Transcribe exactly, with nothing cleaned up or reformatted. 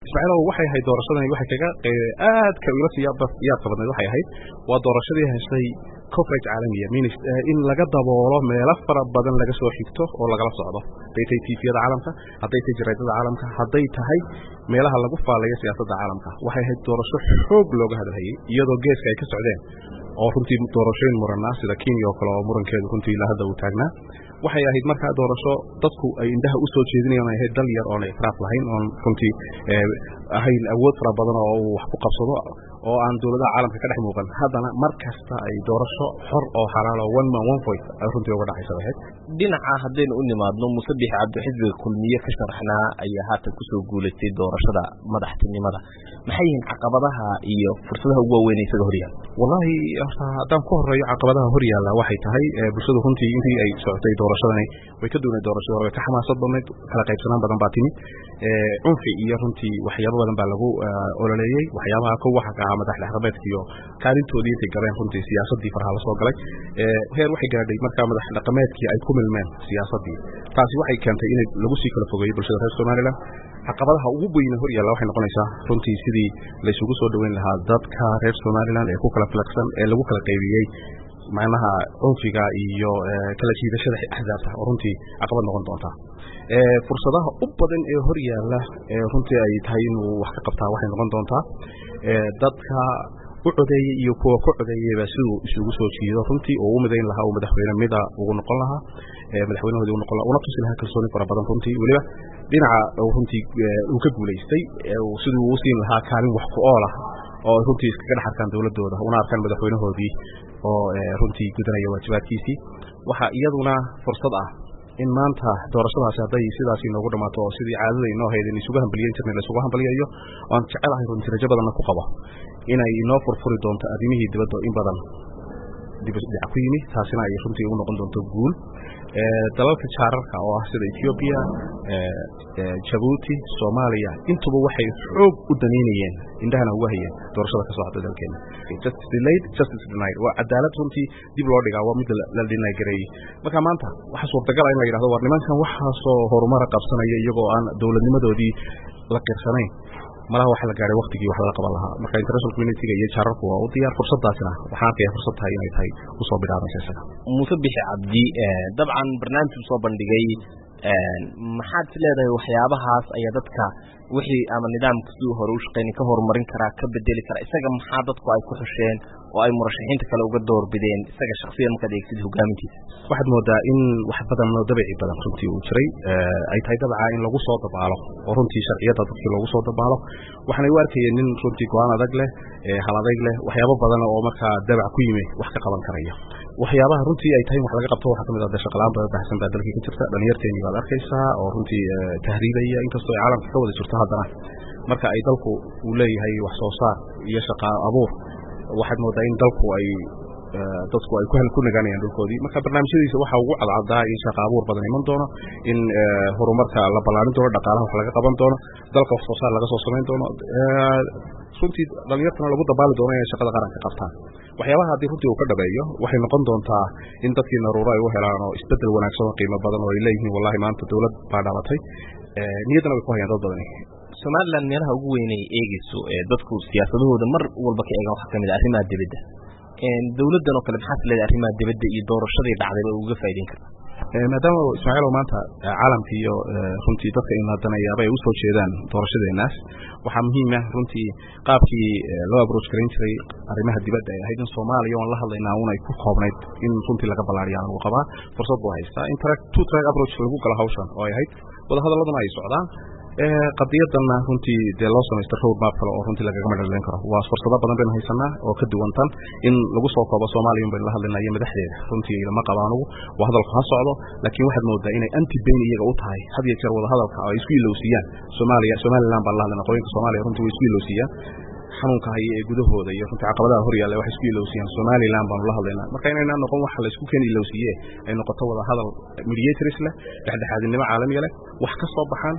Ismaaciil waxay ahayd doorashadani waxay kaga aad ka ula siyaab siyaab badneed waxay ahayd waa doorashadii heshay coverage caalamiya in laga daboolo meelo fara badan laga soo xigto oo lagala socdo haday tahay T V-yada caalamka haday tahay jaraa'idada caalamka haday tahay meelaha lagu faalayo siyaasadda caalamka waxay ahayd doorasho xoog looga hadlayay iyadoo geeska ay ka socdeen oo runtii doorashooyin muranaa sida Kenya oo kale oo murankeedu runtii la hadda uu taagnaa waxay ahayd markaa doorasho dadku ay indhaha u soo jeedinayaan ay ahayd dal yar oo ay ikraaf lahayn oo runtii ahayn awood fara badan oo uu wax ku qabsado oo aan dawladaha caalamka ka dhex muuqan haddana mar kasta ay doorasho xor oo xalaal oo one man one voice ay runtii uga dhacayso ahayd dhinaca haddaynu u nimaadno Muuse Biixi Cabdi xisbiga kulmiye ka sharaxnaa ayaa haatan ku soo guuleystay doorashada madaxtinimada maxay yihiin caqabadaha iyo fursadaha ugu waaweyn ee isaga horyaala wallahi haddaan ku horeeyo caqabadaha horyaala waxay tahay bulshadu runtii intii ay socotay doorashadani way ka duwanay doorashada hore ka xamaasad badneyd kala qaybsanaan badan baa timid cunfi iyo runtii waxyaabo badan baa lagu ololeeyay waxyaabaha ku waxa ka madax dhaqameedka iyo kaalintoodii intay galeen runtii siyaasadii faraha la soo galay heer waxay gaadhay markaa madax dhaqameedkii ay ku milmeen siyaasadii taasi waxay keentay in lagu sii kala fogeeyo bulshada reer Soomaaliland caqabadaha ugu weyn horyaala waxay noqonaysaa runtii sidii la isugu soo dhaweyn lahaa dadka reer Soomaaliland ee ku kala flexan ee lagu kala qaybiyay macnaha cunfiga iyo kala jiidashada axzaabta oo runtii caqabad noqon doonta ee fursadaha u badan ee horyaala ee runtii ay tahay inuu wax ka qabtaa waxay noqon doontaa ee dadka u codeeyay iyo kuwa ku codeeyay sidoo isugu soo jiido runtii oo u midayn lahaa oo madaxweyne mida ugu noqon lahaa ee madaxweynahoodii uu noqon lahaa una tusi lahaa kalsooni fara badan runtii waliba dhinaca uu runtii uu ka guuleystay oo sidoo uu siin lahaa kaalin wax ku ool ah oo runtii iska dhaxarkan dawladooda una arkaan madaxweynahoodii oo runtii gudanaya waajibaadkiisii waxa iyaduna fursad ah in maanta doorashadaas haday sidaas inoogu dhamaato oo sidii caadada inoo ahayd in isugu hambaliyeyn jirnay la isugu hambaliyeeyo aan jecelahay runtii rajo badan ku qabo inay inoo furfuri doonto adimihii dibadda in badan dibadda ku yimi taasina ay runtii u noqon doonto guul ee dalalka jaararka oo ah sida Ethiopia ee Djibouti Soomaaliya intuba waxay xoog u daneynayeen indhahana uga hayeen doorashada ka socota dalkeena justice delayed justice denied waa cadaalad runtii dib loo dhigaa waa mid la dhinay gareeyay marka maanta waxa suurtagal ah in la yiraahdo war nimankan waxa soo horumar qabsanaya iyagoo aan dawladnimadoodii la qirsanayn malaha waxa la gaaray waqtigii wax la qaban lahaa marka international community iyo jaararku waa u diyaar fursadaasina waxaan ka fursad tahay inay tahay u soo bilaabayso isaga Muuse Biixi Cabdi dabcan barnaamijku soo bandhigay maxaad leedahay waxyaabahaas ayaa dadka wixii ama nidaamka sidoo hore u shaqeyn ka horumarin kara ka bedeli kara isaga maxaa dadku ay ku xusheen oo ay murashaxiinta kale uga door bideen isaga shakhsiyan marka ay sidii hogaamintiisa waxaad moodaa in wax badan oo dabiici badan runtii uu jiray ay tahay dabca in lagu soo dabaalo oo runtii sharciyada dadkii lagu soo dabaalo waxaan ay u arkayeen nin runtii go'aan adag leh hal adag leh waxyaabo badan oo markaa dabac ku yimid wax ka qaban karaya waxyaabaha runtii ay tahay wax laga qabto waxa kamid ah shaqalaan badan baxsan baa dalkii ka jirta dhalinyarteeni baad arkaysaa oo runtii tahriibaya inkastoo ay caalamka ka wada jirto haddana marka ay dalku uu leeyahay wax soo saar iyo shaqo abuur waxaad moodaa in dalku ay dadku ay ku hal ku naganayaan dhulkoodii marka barnaamijyadiisa waxa ugu cadcaadaa in shaqo abuur badan iman doono in horumarka la balaarin doono dhaqaalaha wax laga qaban doono dalka wax soo saar laga soo sameyn doono runtii dhalinyartana lagu dabaali doono inay shaqada qaranka qabtaan waxyaabaha haddii runtii uu ka dhabeeyo waxay noqon doontaa in dadkii naruuro ay u helaan oo isbedel wanaagsan oo qiimo badan oo ay leeyihiin wallahi maanta dawlad baa dhalatay niyaddana way ku hayaan dad badan Soomaaliland meelaha ugu weyn ee eegayso ee dadku siyaasadahooda mar walba ka eegan waxa kamid ah arrimaha dibadda een dawladdan oo kale maxaa leedahay arrimaha dibadda iyo doorashadii dhacday oo uga faa'iideyn kartaa maadaama Ismaaciil maanta caalamka iyo runtii dadka in hadanaya ay u soo jeedaan doorashadeenaas waxa muhiim ah runtii qaabkii loo approach gareyn jiray arrimaha dibadda ee hay'adda Soomaaliya oo la hadlaynaa una ay ku koobnayd in runtii laga balaariyo uu qabaa fursad buu haystaa interact two track approach lagu kala hawshan oo ay ahayd wada hadaladana ay socdaan ee qadiyadana runtii de loo sameeyay road map kale oo runtii laga madalin karo waa fursado badan baan haysanaa oo ka duwantan in lagu soo koobo Soomaaliya in la hadlanayo madaxdeeda runtii lama qabaan ugu waa hadalku ha socdo laakiin waxaad moodaa inay anti been iyaga u tahay had iyo jeer wada hadalka ay isku ilowsiyaan Soomaaliya Soomaaliland baa la hadlana qoyinka Soomaaliya runtii way isku ilowsiyaan xanuunka hay ee gudahooda iyo runtii caqabadaha horyaalla wax isku ilowsiyaan Soomaaliland baan la hadlaynaa marka inayna noqon wax la isku keen ilowsiye ay noqoto wada hadal mediators leh dhexdhexaadnimo caalami leh wax ka soo baxaan